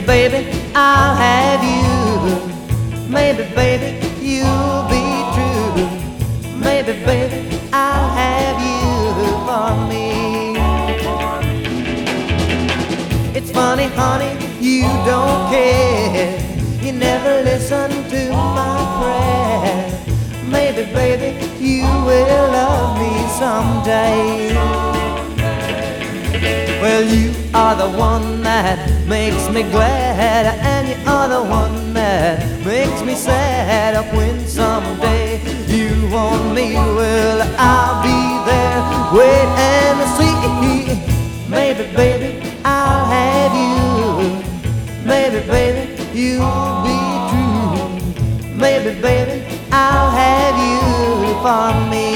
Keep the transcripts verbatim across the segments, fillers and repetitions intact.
baby, I'll have you. Maybe, baby, you'll be true. Maybe, baby, I'll have you for me. It's funny, honey, you don't care. You never listen to my prayer. Maybe, baby, you will love me someday. Well, you are the one that makes me glad, and you are the one that makes me sad. When someday you want me, well, I'll be there, wait and see. Maybe, baby, I'll have you. Maybe, baby, you'll be true. Maybe, baby, I'll have you for me.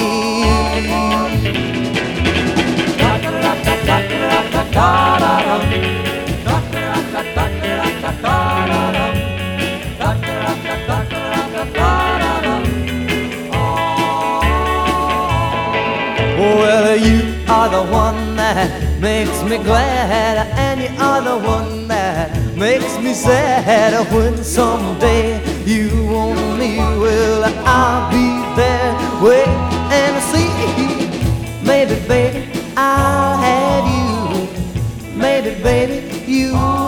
Well, you are the one that makes me glad, and you are the one that makes me sad. When someday you want me, well, I'll be there, wait and see. Maybe, baby, I'll have you. Maybe, baby, you